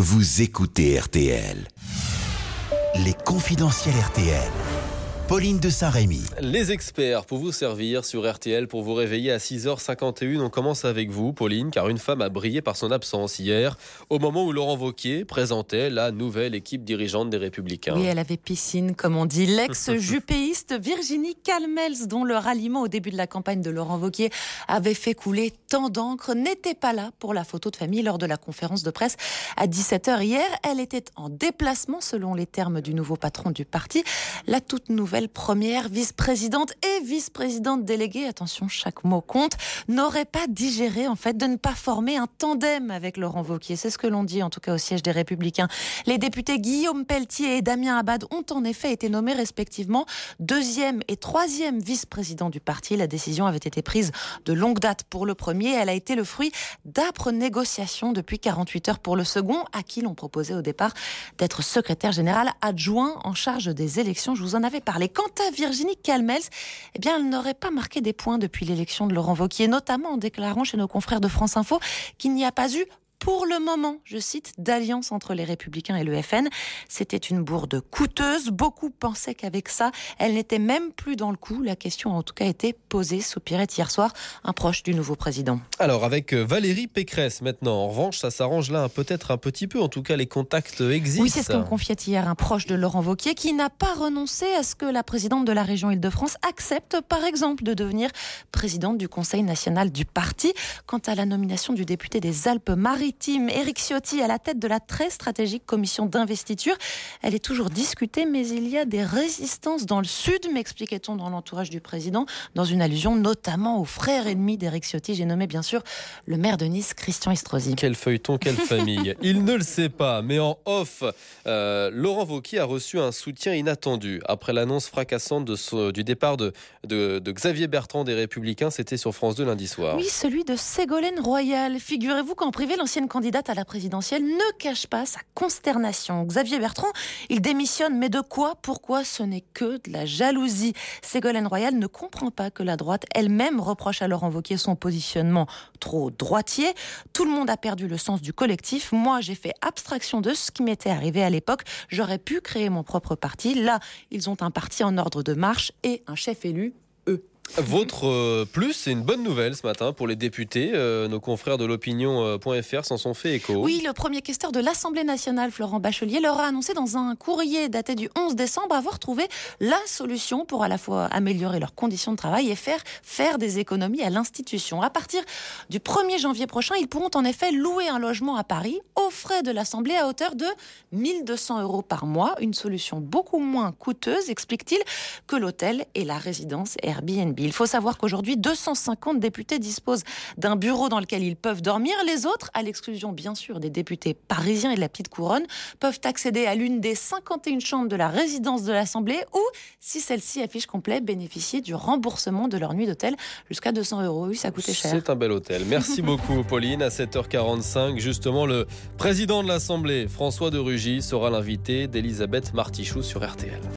vous écoutez RTL. Les confidentiels RTL. Pauline de Saint-Rémy. Les experts pour vous servir sur RTL, pour vous réveiller à 6h51. On commence avec vous, Pauline, car une femme a brillé par son absence hier, au moment où Laurent Wauquiez présentait la nouvelle équipe dirigeante des Républicains. Oui, elle avait piscine, comme on dit. L'ex-jupéiste Virginie Calmels, dont le ralliement au début de la campagne de Laurent Wauquiez avait fait couler tant d'encre, n'était pas là pour la photo de famille lors de la conférence de presse à 17h hier. Elle était en déplacement, selon les termes du nouveau patron du parti. La toute nouvelle première vice-présidente et vice-présidente déléguée, attention, chaque mot compte, n'aurait pas digéré en fait de ne pas former un tandem avec Laurent Wauquiez. C'est ce que l'on dit en tout cas au siège des Républicains. Les députés Guillaume Pelletier et Damien Abad ont en effet été nommés respectivement deuxième et troisième vice-président du parti. La décision avait été prise de longue date pour le premier. Elle a été le fruit d'âpres négociations depuis 48 heures pour le second, à qui l'on proposait au départ d'être secrétaire général adjoint en charge des élections. Je vous en avais parlé. Quant à Virginie Calmels, eh bien, elle n'aurait pas marqué des points depuis l'élection de Laurent Wauquiez, notamment en déclarant chez nos confrères de France Info qu'il n'y a pas eu pour le moment, je cite, d'alliance entre les Républicains et le FN. C'était une bourde coûteuse. Beaucoup pensaient qu'avec ça, elle n'était même plus dans le coup. La question a en tout cas été posée, soupirait hier soir un proche du nouveau président. Alors, avec Valérie Pécresse maintenant, en revanche, ça s'arrange là peut-être un petit peu. En tout cas, les contacts existent. Oui, c'est ce que me confiait hier un proche de Laurent Wauquiez qui n'a pas renoncé à ce que la présidente de la région Île-de-France accepte, par exemple, de devenir présidente du Conseil national du parti. Quant à la nomination du député des Alpes-Maritimes, Éric Ciotti à la tête de la très stratégique commission d'investiture. Elle est toujours discutée, mais il y a des résistances dans le sud, m'expliquait-on dans l'entourage du président, dans une allusion notamment au frère ennemi d'Éric Ciotti. J'ai nommé bien sûr le maire de Nice, Christian Estrosi. Quel feuilleton, quelle famille. Il ne le sait pas, mais en off, Laurent Wauquiez a reçu un soutien inattendu après l'annonce fracassante du départ de Xavier Bertrand des Républicains. C'était sur France 2 lundi soir. Oui, celui de Ségolène Royal. Figurez-vous qu'en privé, l'ancienne candidate à la présidentielle ne cache pas sa consternation. Xavier Bertrand, il démissionne, mais de quoi ? Pourquoi ? Ce n'est que de la jalousie. Ségolène Royal ne comprend pas que la droite elle-même reproche à Laurent Wauquiez son positionnement trop droitier. Tout le monde a perdu le sens du collectif. Moi, j'ai fait abstraction de ce qui m'était arrivé à l'époque. J'aurais pu créer mon propre parti. Là, ils ont un parti en ordre de marche et un chef élu, eux. Votre plus, c'est une bonne nouvelle ce matin pour les députés. Nos confrères de l'opinion.fr s'en sont fait écho. Oui, le premier questeur de l'Assemblée nationale, Florent Bachelier, leur a annoncé dans un courrier daté du 11 décembre avoir trouvé la solution pour à la fois améliorer leurs conditions de travail et faire des économies à l'institution. À partir du 1er janvier prochain, ils pourront en effet louer un logement à Paris aux frais de l'Assemblée à hauteur de 1 200 € par mois. Une solution beaucoup moins coûteuse, explique-t-il, que l'hôtel et la résidence Airbnb. Il faut savoir qu'aujourd'hui, 250 députés disposent d'un bureau dans lequel ils peuvent dormir. Les autres, à l'exclusion bien sûr des députés parisiens et de la petite couronne, peuvent accéder à l'une des 51 chambres de la résidence de l'Assemblée ou, si celle-ci affiche complet, bénéficier du remboursement de leur nuit d'hôtel jusqu'à 200 €. Oui, ça coûtait cher. C'est un bel hôtel. Merci beaucoup, Pauline. À 7h45, justement, le président de l'Assemblée, François de Rugy, sera l'invité d'Elisabeth Martichoux sur RTL.